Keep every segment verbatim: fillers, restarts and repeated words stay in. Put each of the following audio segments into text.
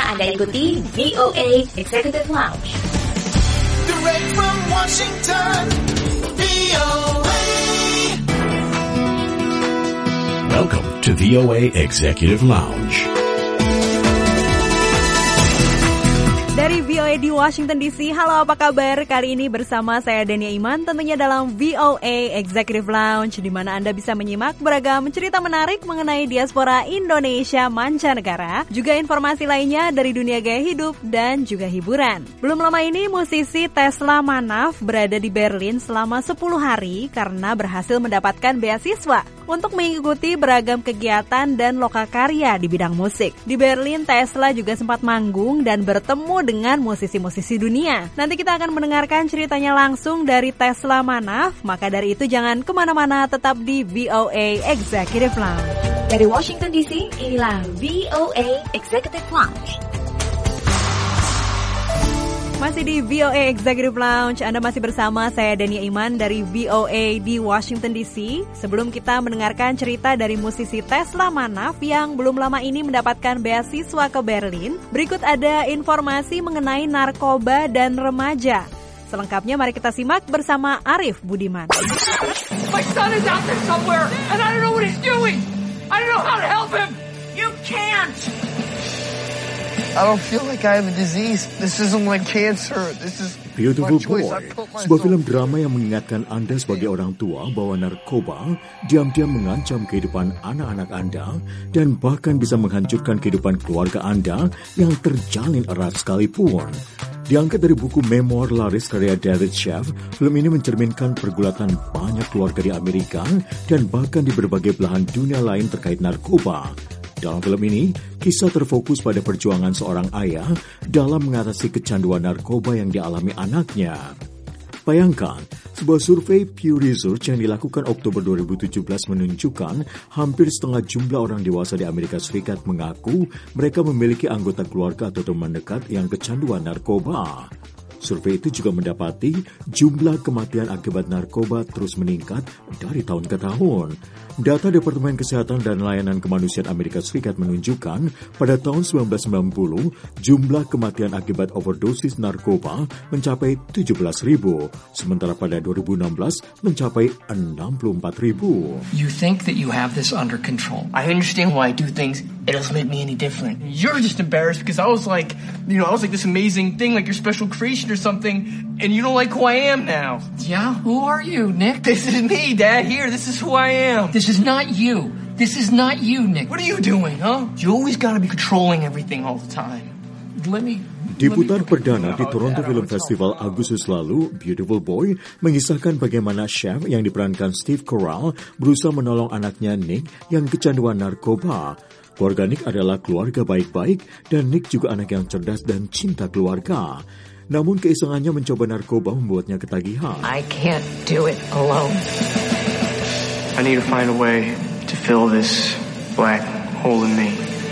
Anda ikuti V O A Executive Lounge. Direct from Washington, V O A. Welcome to V O A Executive Lounge. Dari V O A di Washington D C, halo apa kabar? Kali ini bersama saya Dania Iman, tentunya dalam V O A Executive Lounge, di mana Anda bisa menyimak beragam cerita menarik mengenai diaspora Indonesia mancanegara, juga informasi lainnya dari dunia gaya hidup dan juga hiburan. Belum lama ini musisi Tesla Manaf berada di Berlin selama sepuluh hari karena berhasil mendapatkan beasiswa untuk mengikuti beragam kegiatan dan lokakarya di bidang musik. Di Berlin, Tesla juga sempat manggung dan bertemu dengan musisi-musisi dunia. Nanti kita akan mendengarkan ceritanya langsung dari Tesla Manaf, maka dari itu jangan kemana-mana, tetap di V O A Executive Lounge. Dari Washington D C, inilah V O A Executive Lounge. Masih di V O A Executive Lounge, Anda masih bersama saya Dania Iman dari V O A di Washington D C. Sebelum kita mendengarkan cerita dari musisi Tesla Manaf yang belum lama ini mendapatkan beasiswa ke Berlin, berikut ada informasi mengenai narkoba dan remaja. Selengkapnya mari kita simak bersama Arif Budiman. My son is out there somewhere and I don't know what he's doing. I don't know how to help him. You can't. I don't feel like I have a disease. This isn't like cancer. This is Beautiful Boy, sebuah film drama yang mengingatkan Anda sebagai orang tua bahwa narkoba diam-diam mengancam kehidupan anak-anak Anda dan bahkan bisa menghancurkan kehidupan keluarga Anda yang terjalin erat sekalipun. Diangkat dari buku memoir laris karya David Sheff, film ini mencerminkan pergulatan banyak keluarga di Amerika dan bahkan di berbagai belahan dunia lain terkait narkoba. Dalam film ini, kisah terfokus pada perjuangan seorang ayah dalam mengatasi kecanduan narkoba yang dialami anaknya. Bayangkan, sebuah survei Pew Research yang dilakukan Oktober dua ribu tujuh belas menunjukkan hampir setengah jumlah orang dewasa di Amerika Serikat mengaku mereka memiliki anggota keluarga atau teman dekat yang kecanduan narkoba. Survei itu juga mendapati jumlah kematian akibat narkoba terus meningkat dari tahun ke tahun. Data Departemen Kesehatan dan Layanan Kemanusiaan Amerika Serikat menunjukkan pada tahun sembilan belas sembilan puluh jumlah kematian akibat overdosis narkoba mencapai tujuh belas ribu, sementara pada dua ribu enam belas mencapai enam puluh empat ribu. You think that you have this under control. I understand why I do things. It doesn't make me any different. You're just embarrassed because I was like, you know, I was like this amazing thing, like your special creation or something, and you don't like who I am now. Yeah, who are you, Nick? This is me, Dad. Here, this is who I am. This is not you. This is not you, Nick. What are you doing, huh? You always gotta be controlling everything all the time. Let me... Diputar perdana di Toronto Film Festival Agustus lalu, Beautiful Boy mengisahkan bagaimana Chef yang diperankan Steve Carell berusaha menolong anaknya Nick yang kecanduan narkoba. Keluarga Nick adalah keluarga baik-baik dan Nick juga anak yang cerdas dan cinta keluarga. Namun keisengannya mencoba narkoba membuatnya ketagihan. I can't do it alone. I need to find a way to fill this black hole in me.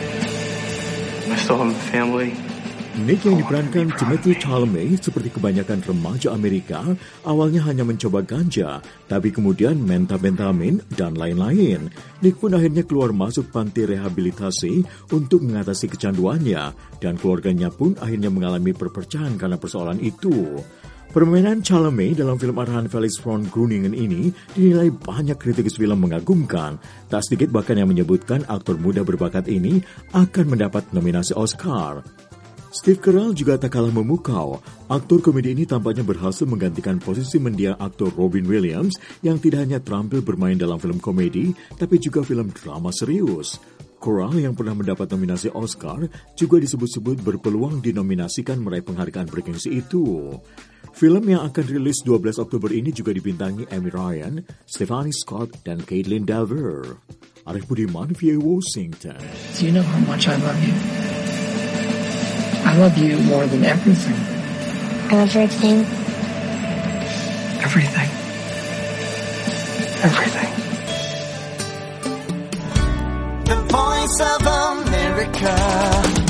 I still have a family. Nick yang diperankan Timothée Chalamet seperti kebanyakan remaja Amerika awalnya hanya mencoba ganja, tapi kemudian methamphetamine dan lain-lain. Nick pun akhirnya keluar masuk panti rehabilitasi untuk mengatasi kecanduannya, dan keluarganya pun akhirnya mengalami perpecahan karena persoalan itu. Permainan Chalamet dalam film arahan Felix von Groeningen ini dinilai banyak kritikus film mengagumkan. Tak sedikit bahkan yang menyebutkan aktor muda berbakat ini akan mendapat nominasi Oscar. Steve Carell juga tak kalah memukau. Aktor komedi ini tampaknya berhasil menggantikan posisi mendiang aktor Robin Williams yang tidak hanya terampil bermain dalam film komedi, tapi juga film drama serius. Carell yang pernah mendapat nominasi Oscar juga disebut-sebut berpeluang dinominasikan meraih penghargaan bergengsi itu. Film yang akan rilis dua belas Oktober ini juga dibintangi Amy Ryan, Stephanie Scott, dan Caitlin Dever. Arif Budiman, V O A Washington. Do you know how much I love you? I love you more than everything. Everything. Everything. Everything. The Voice of America.